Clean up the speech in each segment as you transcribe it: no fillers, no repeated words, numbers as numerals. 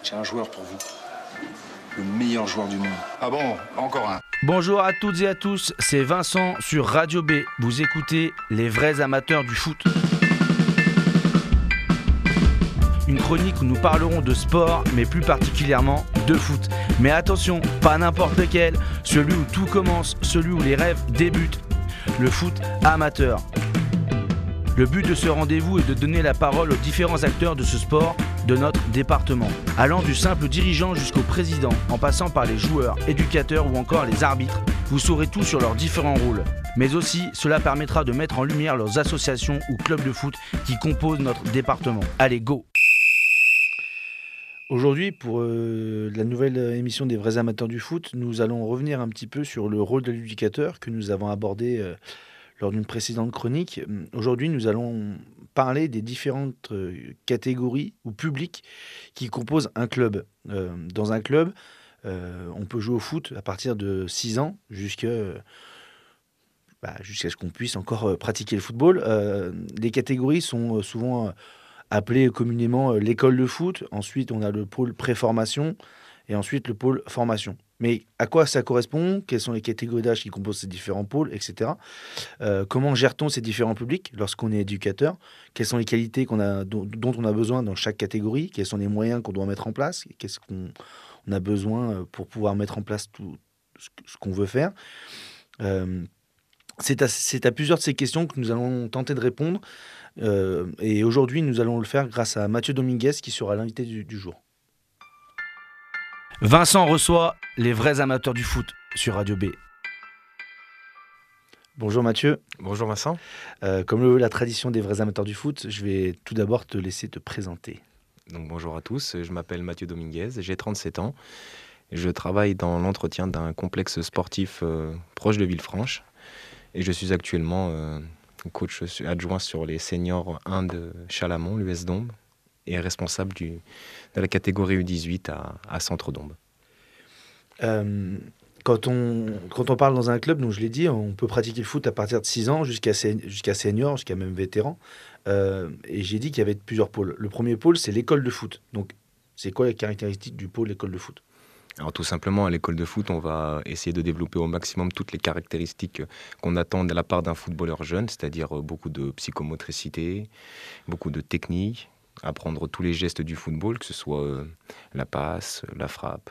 J'ai un joueur pour vous. Le meilleur joueur du monde. Ah bon, encore un. Bonjour à toutes et à tous, c'est Vincent sur Radio B. Vous écoutez les vrais amateurs du foot. Une chronique où nous parlerons de sport, mais plus particulièrement de foot. Mais attention, pas n'importe lequel, celui où tout commence, celui où les rêves débutent. Le foot amateur. Le but de ce rendez-vous est de donner la parole aux différents acteurs de ce sport de notre département, allant du simple dirigeant jusqu'au président, en passant par les joueurs, éducateurs ou encore les arbitres. Vous saurez tout sur leurs différents rôles. Mais aussi, cela permettra de mettre en lumière leurs associations ou clubs de foot qui composent notre département. Allez, go! Aujourd'hui, pour la nouvelle émission des vrais amateurs du foot, nous allons revenir un petit peu sur le rôle de l'éducateur que nous avons abordé lors d'une précédente chronique. Aujourd'hui, nous allons parler des différentes catégories ou publics qui composent un club. Dans un club, on peut jouer au foot à partir de 6 ans jusqu'à ce qu'on puisse encore pratiquer le football. Les catégories sont souvent appelées communément l'école de foot. Ensuite, on a le pôle préformation et ensuite le pôle formation. Mais à quoi ça correspond? Quelles sont les catégories d'âge qui composent ces différents pôles, etc. Comment gère-t-on ces différents publics lorsqu'on est éducateur? Quelles sont les qualités dont on a besoin dans chaque catégorie? Quels sont les moyens qu'on doit mettre en place? Qu'est-ce qu'on a besoin pour pouvoir mettre en place tout ce qu'on veut faire? C'est à plusieurs de ces questions que nous allons tenter de répondre. Et aujourd'hui, nous allons le faire grâce à Mathieu Dominguez qui sera l'invité du jour. Vincent reçoit les vrais amateurs du foot sur Radio B. Bonjour Mathieu. Bonjour Vincent. Comme le veut la tradition des vrais amateurs du foot, je vais tout d'abord te laisser te présenter. Donc, bonjour à tous, je m'appelle Mathieu Dominguez, j'ai 37 ans. Je travaille dans l'entretien d'un complexe sportif proche de Villefranche. Et je suis actuellement coach adjoint sur les seniors 1 de Chalamont, l'US Dombes, et responsable de la catégorie U18 à Centre Dombes. Quand on parle dans un club, donc je l'ai dit, on peut pratiquer le foot à partir de 6 ans jusqu'à senior, jusqu'à même vétéran. Et j'ai dit qu'il y avait plusieurs pôles. Le premier pôle, c'est l'école de foot. Donc, c'est quoi les caractéristiques du pôle école de foot? Alors tout simplement, à l'école de foot, on va essayer de développer au maximum toutes les caractéristiques qu'on attend de la part d'un footballeur jeune, c'est-à-dire beaucoup de psychomotricité, beaucoup de technique, apprendre tous les gestes du football, que ce soit la passe, la frappe.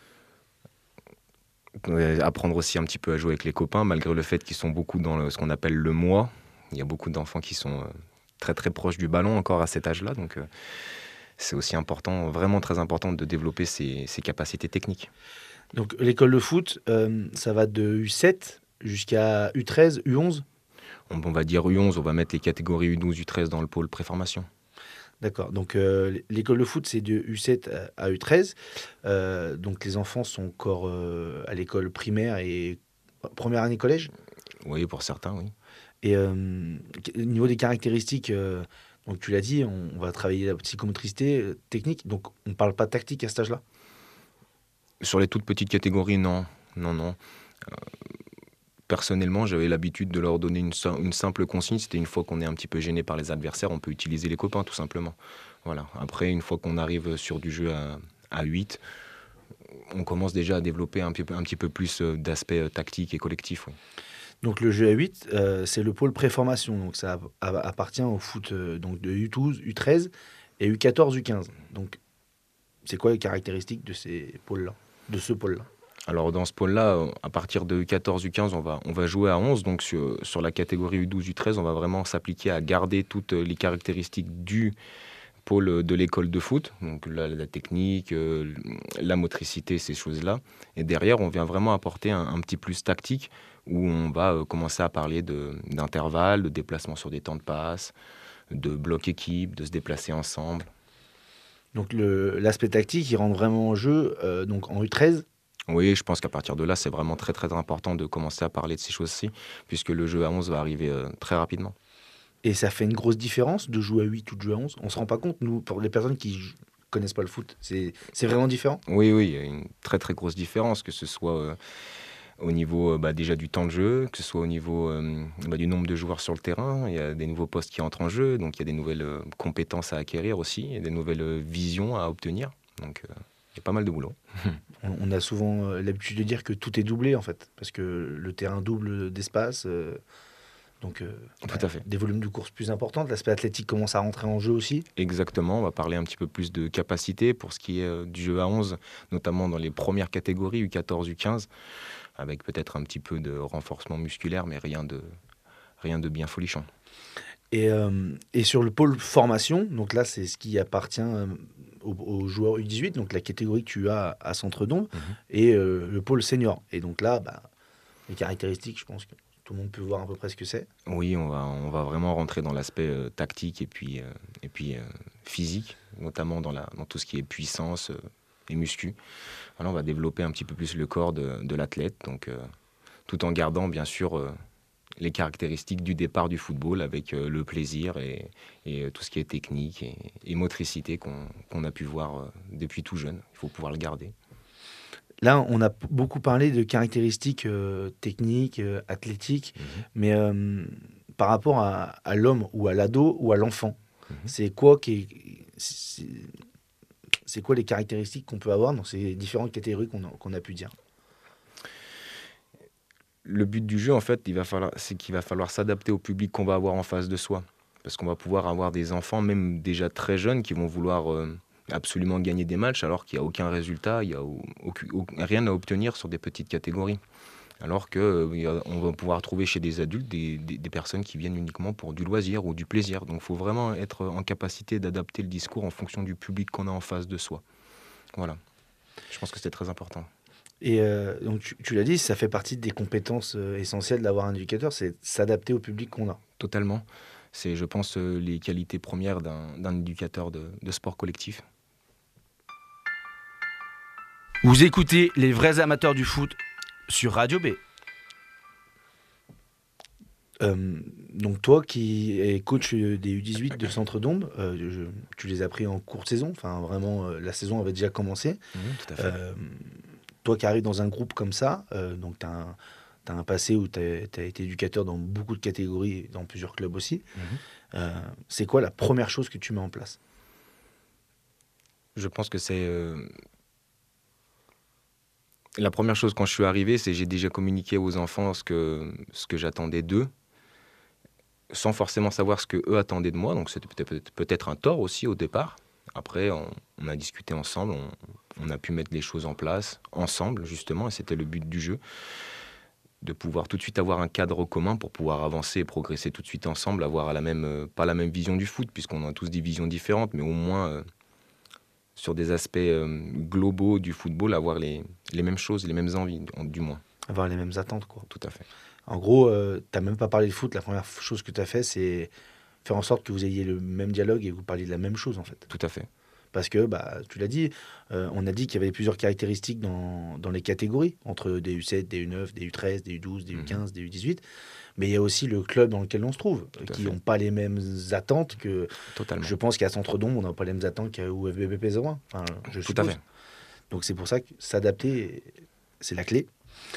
Apprendre aussi un petit peu à jouer avec les copains, malgré le fait qu'ils sont beaucoup dans ce qu'on appelle le moi. Il y a beaucoup d'enfants qui sont très très proches du ballon encore à cet âge-là, donc c'est aussi important, vraiment très important de développer ses capacités techniques. Donc l'école de foot, ça va de U7 jusqu'à U13, U11? On va dire U11, on va mettre les catégories U12, U13 dans le pôle préformation. D'accord, donc l'école de foot, c'est de U7 à U13. Donc les enfants sont encore à l'école primaire et première année collège? Oui, pour certains, oui. Et au niveau des caractéristiques, donc tu l'as dit, on va travailler la psychomotricité, technique, donc on ne parle pas tactique à cet âge-là? Sur les toutes petites catégories, non. Personnellement, j'avais l'habitude de leur donner une simple consigne. C'était une fois qu'on est un petit peu gêné par les adversaires, on peut utiliser les copains, tout simplement. Voilà. Après, une fois qu'on arrive sur du jeu à 8, on commence déjà à développer un petit peu plus d'aspect tactique et collectif. Oui. Donc le jeu à 8, c'est le pôle préformation. Donc ça appartient au foot donc de U12, U13 et U14, U15. Donc c'est quoi les caractéristiques de ces pôles-là, de ce pôle-là? Alors dans ce pôle-là, à partir de U14, U15, on va jouer à 11. Donc sur la catégorie U12, U13, on va vraiment s'appliquer à garder toutes les caractéristiques du pôle de l'école de foot. Donc la technique, la motricité, ces choses-là. Et derrière, on vient vraiment apporter un petit plus tactique où on va commencer à parler d'intervalles, de déplacement sur des temps de passe, de bloc équipe, de se déplacer ensemble. Donc l'aspect tactique, il rentre vraiment en jeu donc en U13? Oui, je pense qu'à partir de là, c'est vraiment très très important de commencer à parler de ces choses-ci, puisque le jeu à 11 va arriver très rapidement. Et ça fait une grosse différence de jouer à 8 ou de jouer à 11? On ne se rend pas compte, nous, pour les personnes qui connaissent pas le foot, c'est vraiment différent? Oui, il y a une très très grosse différence, que ce soit au niveau déjà du temps de jeu, que ce soit au niveau du nombre de joueurs sur le terrain. Il y a des nouveaux postes qui entrent en jeu, donc il y a des nouvelles compétences à acquérir aussi, et des nouvelles visions à obtenir. Donc il y a pas mal de boulot. On a souvent l'habitude de dire que tout est doublé en fait, parce que le terrain double d'espace, Tout à fait. des volumes de course plus importants, l'aspect athlétique commence à rentrer en jeu aussi. Exactement, on va parler un petit peu plus de capacité pour ce qui est du jeu à 11, notamment dans les premières catégories, U14, U15, avec peut-être un petit peu de renforcement musculaire, mais rien de bien folichon. Et sur le pôle formation, donc là c'est ce qui appartient aux joueurs U18, donc la catégorie que tu as à Centre d'Ombre, et le pôle senior. Et donc là, les caractéristiques, je pense que tout le monde peut voir à peu près ce que c'est. Oui, on va vraiment rentrer dans l'aspect tactique et puis physique, notamment dans tout ce qui est puissance et muscu. Voilà, on va développer un petit peu plus le corps de l'athlète, donc tout en gardant bien sûr les caractéristiques du départ du football avec le plaisir et tout ce qui est technique et motricité qu'on a pu voir depuis tout jeune. Il faut pouvoir le garder. Là, on a beaucoup parlé de caractéristiques techniques, athlétiques, mais par rapport à l'homme ou à l'ado ou à l'enfant, c'est quoi les caractéristiques qu'on peut avoir dans ces différentes catégories qu'on a pu dire? Le but du jeu, en fait, c'est qu'il va falloir s'adapter au public qu'on va avoir en face de soi. Parce qu'on va pouvoir avoir des enfants, même déjà très jeunes, qui vont vouloir absolument gagner des matchs, alors qu'il n'y a aucun résultat, il n'y a rien à obtenir sur des petites catégories. Alors qu'on va pouvoir trouver chez des adultes des personnes qui viennent uniquement pour du loisir ou du plaisir. Donc il faut vraiment être en capacité d'adapter le discours en fonction du public qu'on a en face de soi. Voilà. Je pense que c'est très important. Et donc tu l'as dit, ça fait partie des compétences essentielles d'avoir un éducateur, c'est s'adapter au public qu'on a. Totalement. C'est, je pense, les qualités premières d'un éducateur de sport collectif. Vous écoutez Les Vrais Amateurs du Foot sur Radio B. Donc toi qui es coach des U18 de Centre d'Ombre, tu les as pris en courte saison, enfin vraiment la saison avait déjà commencé. Tout à fait. Toi qui arrives dans un groupe comme ça, donc tu as un passé où tu as été éducateur dans beaucoup de catégories, dans plusieurs clubs aussi. C'est quoi la première chose que tu mets en place? Je pense que c'est... La première chose quand je suis arrivé, c'est que j'ai déjà communiqué aux enfants ce que j'attendais d'eux, sans forcément savoir ce qu'eux attendaient de moi. Donc c'était peut-être un tort aussi au départ. Après, on a discuté ensemble, on a pu mettre les choses en place ensemble, justement, et c'était le but du jeu, de pouvoir tout de suite avoir un cadre commun pour pouvoir avancer et progresser tout de suite ensemble, avoir pas la même vision du foot, puisqu'on a tous des visions différentes, mais au moins, sur des aspects globaux du football, avoir les mêmes choses, les mêmes envies, du moins. Avoir les mêmes attentes, quoi. Tout à fait. En gros, tu n'as même pas parlé de foot, la première chose que tu as fait, c'est faire en sorte que vous ayez le même dialogue et que vous parliez de la même chose, en fait. Tout à fait. Parce que, tu l'as dit, on a dit qu'il y avait plusieurs caractéristiques dans les catégories, entre des U7, des U9, des U13, des U12, des U15, des U18. Mais il y a aussi le club dans lequel on se trouve, qui n'ont pas les mêmes attentes que... Totalement. Je pense qu'à Centre d'Ombre, on n'a pas les mêmes attentes qu'à UFBBP 01. Enfin, je Tout suppose. à fait. Donc c'est pour ça que s'adapter, c'est la clé.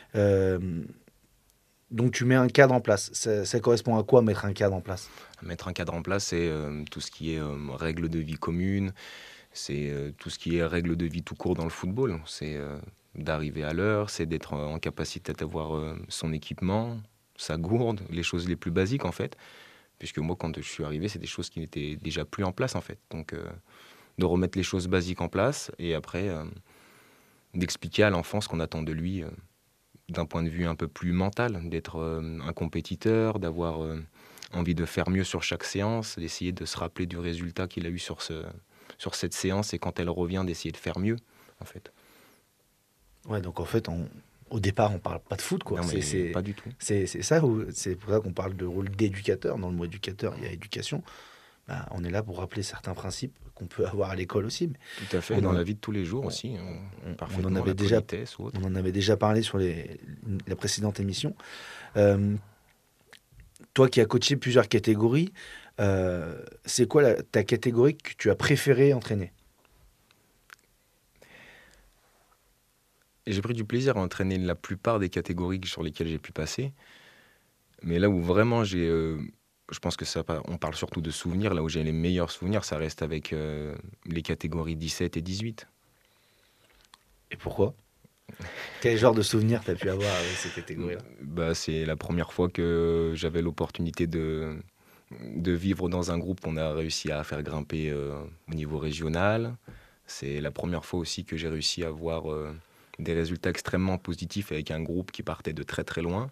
Donc tu mets un cadre en place. Ça correspond à quoi, mettre un cadre en place? Mettre un cadre en place, c'est tout ce qui est règles de vie communes, c'est tout ce qui est règles de vie tout court dans le football. C'est d'arriver à l'heure, c'est d'être en capacité d'avoir son équipement, sa gourde, les choses les plus basiques en fait. Puisque moi, quand je suis arrivé, c'est des choses qui n'étaient déjà plus en place en fait. Donc de remettre les choses basiques en place et après d'expliquer à l'enfant ce qu'on attend de lui d'un point de vue un peu plus mental, d'être un compétiteur, d'avoir envie de faire mieux sur chaque séance, d'essayer de se rappeler du résultat qu'il a eu sur cette séance et quand elle revient, d'essayer de faire mieux, en fait. Ouais, donc en fait, au départ, on parle pas de foot, quoi. Non, mais pas du tout. C'est ça, c'est pour ça qu'on parle de rôle d'éducateur. Dans le mot éducateur, il y a éducation. On est là pour rappeler certains principes qu'on peut avoir à l'école aussi. Mais tout à fait, et dans la vie de tous les jours aussi. On en avait déjà parlé sur la précédente émission. Toi qui as coaché plusieurs catégories, c'est quoi ta catégorie que tu as préféré entraîner? J'ai pris du plaisir à entraîner la plupart des catégories sur lesquelles j'ai pu passer. Mais là où vraiment je pense que on parle surtout de souvenirs. Là où j'ai les meilleurs souvenirs, ça reste avec les catégories 17 et 18. Et pourquoi? Quel genre de souvenirs tu as pu avoir avec ces catégories-là? C'est la première fois que j'avais l'opportunité de vivre dans un groupe qu'on a réussi à faire grimper au niveau régional. C'est la première fois aussi que j'ai réussi à avoir des résultats extrêmement positifs avec un groupe qui partait de très très loin.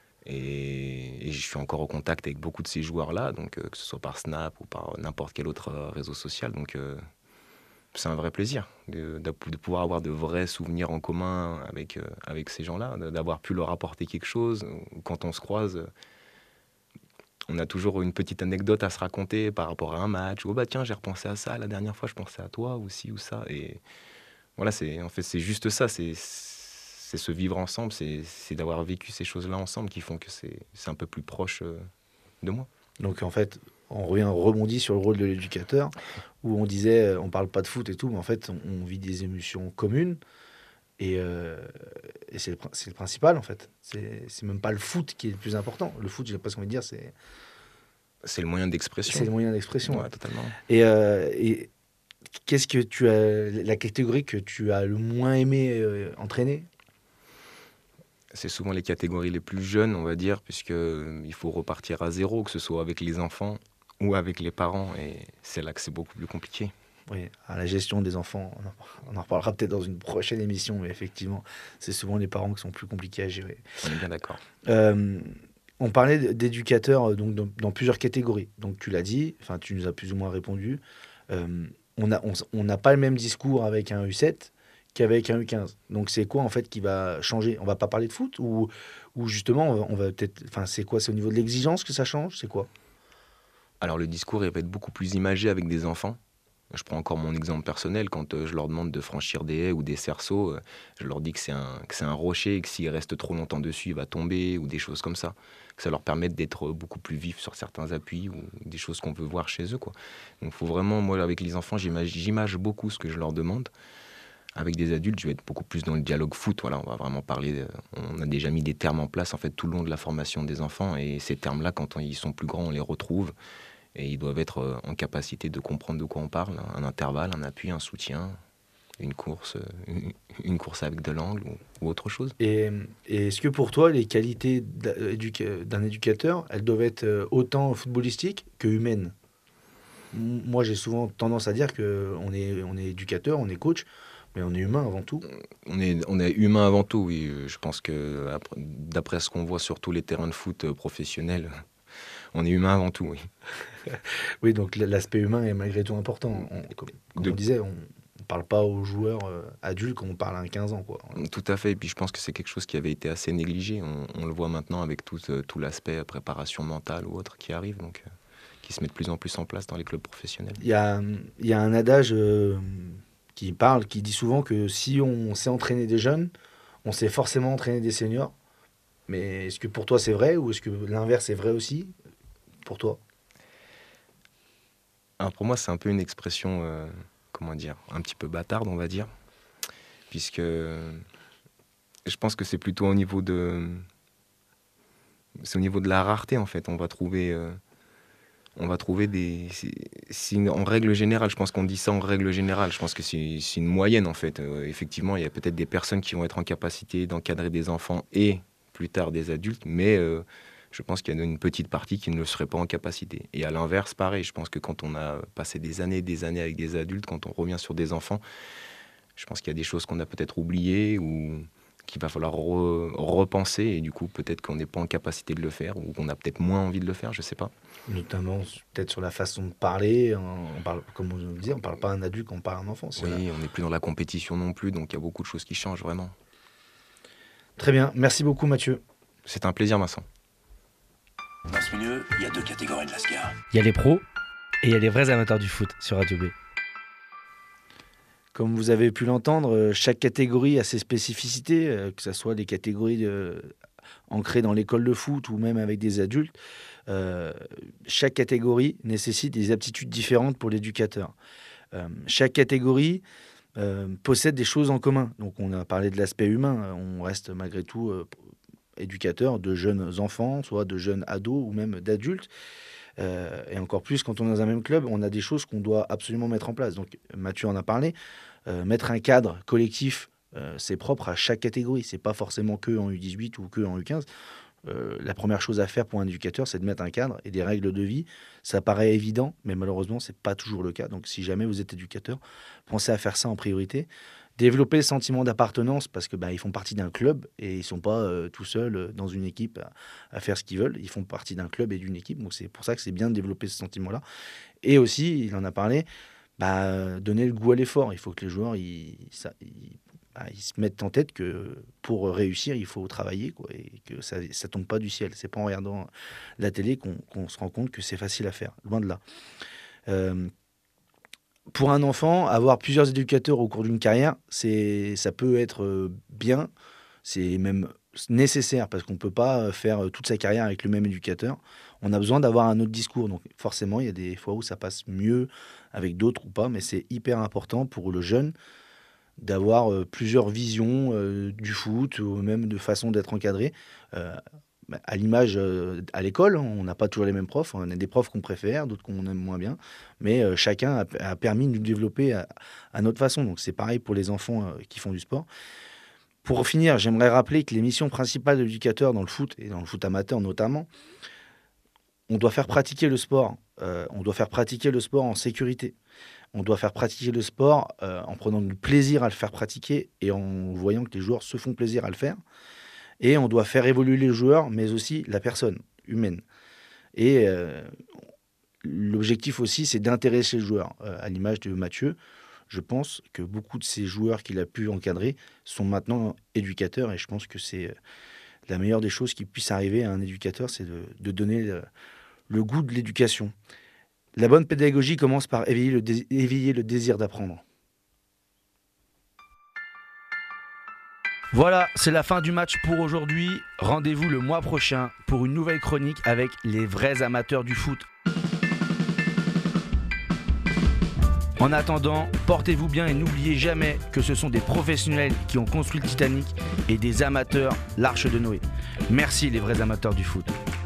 Et je suis encore en contact avec beaucoup de ces joueurs-là, donc que ce soit par Snap ou par n'importe quel autre réseau social. Donc c'est un vrai plaisir de pouvoir avoir de vrais souvenirs en commun avec ces gens-là, d'avoir pu leur apporter quelque chose. Quand on se croise, on a toujours une petite anecdote à se raconter par rapport à un match. Oh bah tiens, j'ai repensé à ça, la dernière fois je pensais à toi aussi ou ça. Et voilà, c'est juste ça, c'est ce vivre ensemble, c'est d'avoir vécu ces choses-là ensemble qui font que c'est un peu plus proche de moi. Donc en fait, rebondit sur le rôle de l'éducateur, où on disait, on parle pas de foot et tout, mais en fait, on vit des émotions communes, et c'est le principal en fait. C'est même pas le foot qui est le plus important. Le foot, j'ai presque envie de dire, C'est le moyen d'expression. c'est le moyen d'expression. Ouais, totalement. Et qu'est-ce que tu as, la catégorie que tu as le moins aimé entraîner? C'est souvent les catégories les plus jeunes, on va dire, puisqu'il faut repartir à zéro, que ce soit avec les enfants ou avec les parents, et c'est là que c'est beaucoup plus compliqué. Oui, à la gestion des enfants, on en reparlera peut-être dans une prochaine émission, mais effectivement, c'est souvent les parents qui sont plus compliqués à gérer. On est bien d'accord. On parlait d'éducateurs donc dans plusieurs catégories. Donc tu l'as dit, enfin tu nous as plus ou moins répondu. On n'a pas le même discours avec un U7 qu'avec un U15. Donc c'est quoi en fait qui va changer? On va pas parler de foot, ou justement on va peut-être, enfin c'est quoi? C'est au niveau de l'exigence que ça change? C'est quoi? Alors le discours il va être beaucoup plus imagé avec des enfants. Je prends encore mon exemple personnel, quand je leur demande de franchir des haies ou des cerceaux, je leur dis que c'est un rocher et que s'ils restent trop longtemps dessus, il va tomber, ou des choses comme ça. Que ça leur permette d'être beaucoup plus vifs sur certains appuis, ou des choses qu'on veut voir chez eux, quoi. Donc faut vraiment, moi avec les enfants, j'image beaucoup ce que je leur demande. Avec des adultes, je vais être beaucoup plus dans le dialogue foot. Voilà, on va vraiment parler. On a déjà mis des termes en place en fait tout le long de la formation des enfants, et ces termes-là, quand ils sont plus grands, on les retrouve. Et ils doivent être en capacité de comprendre de quoi on parle. Un intervalle, un appui, un soutien, une course avec de l'angle ou autre chose. Et est-ce que pour toi, les qualités d'un éducateur, elles doivent être autant footballistiques que humaines? Moi, j'ai souvent tendance à dire qu'on est éducateur, on est coach, mais on est humain avant tout. On est humain avant tout, oui. Je pense que d'après ce qu'on voit sur tous les terrains de foot professionnels, on est humain avant tout, oui. Oui, donc l'aspect humain est malgré tout important. Comme on disait, on ne parle pas aux joueurs adultes comme on parle à un 15 ans, quoi. Tout à fait. Et puis je pense que c'est quelque chose qui avait été assez négligé. On le voit maintenant avec tout l'aspect préparation mentale ou autre qui arrive, donc qui se met de plus en plus en place dans les clubs professionnels. Il y a un adage qui dit souvent que si on sait entraîner des jeunes, on sait forcément entraîner des seniors. Mais est-ce que pour toi c'est vrai, ou est-ce que l'inverse est vrai aussi pour toi? Alors pour moi, c'est un peu une expression, comment dire, un petit peu bâtarde, on va dire, puisque je pense que c'est plutôt au niveau de la rareté, en fait. On va trouver en règle générale, je pense qu'on dit ça en règle générale, je pense que c'est une moyenne, en fait. Effectivement, il y a peut-être des personnes qui vont être en capacité d'encadrer des enfants et plus tard des adultes, mais je pense qu'il y a une petite partie qui ne le serait pas en capacité. Et à l'inverse, pareil, je pense que quand on a passé des années avec des adultes, quand on revient sur des enfants, je pense qu'il y a des choses qu'on a peut-être oubliées ou qu'il va falloir repenser, et du coup peut-être qu'on n'est pas en capacité de le faire, ou qu'on a peut-être moins envie de le faire, je sais pas. Notamment peut-être sur la façon de parler. On parle, comme on le dit, on parle pas à un adulte, on parle à un enfant. Oui, on n'est plus dans la compétition non plus, donc il y a beaucoup de choses qui changent vraiment. Très bien, merci beaucoup Mathieu. C'est un plaisir, Vincent. Dans ce milieu, il y a deux catégories de lascar. Il y a les pros et il y a les vrais amateurs du foot sur Radio B. Comme vous avez pu l'entendre, chaque catégorie a ses spécificités, que ce soit des catégories ancrées dans l'école de foot ou même avec des adultes. Chaque catégorie nécessite des aptitudes différentes pour l'éducateur. Chaque catégorie possède des choses en commun. Donc on a parlé de l'aspect humain, on reste malgré tout éducateur de jeunes enfants, soit de jeunes ados ou même d'adultes. Et encore plus quand on est dans un même club, on a des choses qu'on doit absolument mettre en place. Donc Mathieu en a parlé, mettre un cadre collectif c'est propre à chaque catégorie. C'est pas forcément que en U18 ou que en U15. La première chose à faire pour un éducateur, c'est de mettre un cadre et des règles de vie. Ça paraît évident, mais malheureusement, c'est pas toujours le cas. Donc, si jamais vous êtes éducateur, pensez à faire ça en priorité. Développer le sentiment d'appartenance parce que ils font partie d'un club et ils sont pas tout seuls dans une équipe à faire ce qu'ils veulent. Ils font partie d'un club et d'une équipe. Donc, c'est pour ça que c'est bien de développer ce sentiment-là. Et aussi, il en a parlé, donner le goût à l'effort. Il faut que les joueurs ils se mettent en tête que pour réussir, il faut travailler, quoi, et que ça ne tombe pas du ciel. C'est pas en regardant la télé qu'on se rend compte que c'est facile à faire. Loin de là. Pour un enfant, avoir plusieurs éducateurs au cours d'une carrière, ça peut être bien, c'est même nécessaire parce qu'on ne peut pas faire toute sa carrière avec le même éducateur. On a besoin d'avoir un autre discours. Donc forcément, il y a des fois où ça passe mieux avec d'autres ou pas, mais c'est hyper important pour le jeune d'avoir plusieurs visions du foot ou même de façon d'être encadré. À l'image à l'école, on n'a pas toujours les mêmes profs. On a des profs qu'on préfère, d'autres qu'on aime moins bien. Mais chacun a permis de nous développer à notre façon. Donc c'est pareil pour les enfants qui font du sport. Pour finir, j'aimerais rappeler que les missions principales de l'éducateur dans le foot, et dans le foot amateur notamment, on doit faire pratiquer le sport. On doit faire pratiquer le sport en sécurité. On doit faire pratiquer le sport en prenant du plaisir à le faire pratiquer et en voyant que les joueurs se font plaisir à le faire. Et on doit faire évoluer les joueurs, mais aussi la personne humaine. Et l'objectif aussi, c'est d'intéresser le joueur. À l'image de Mathieu, je pense que beaucoup de ces joueurs qu'il a pu encadrer sont maintenant éducateurs. Et je pense que c'est la meilleure des choses qui puisse arriver à un éducateur, c'est de donner le goût de l'éducation. La bonne pédagogie commence par éveiller le désir d'apprendre. Voilà, c'est la fin du match pour aujourd'hui. Rendez-vous le mois prochain pour une nouvelle chronique avec les vrais amateurs du foot. En attendant, portez-vous bien et n'oubliez jamais que ce sont des professionnels qui ont construit le Titanic et des amateurs l'Arche de Noé. Merci les vrais amateurs du foot.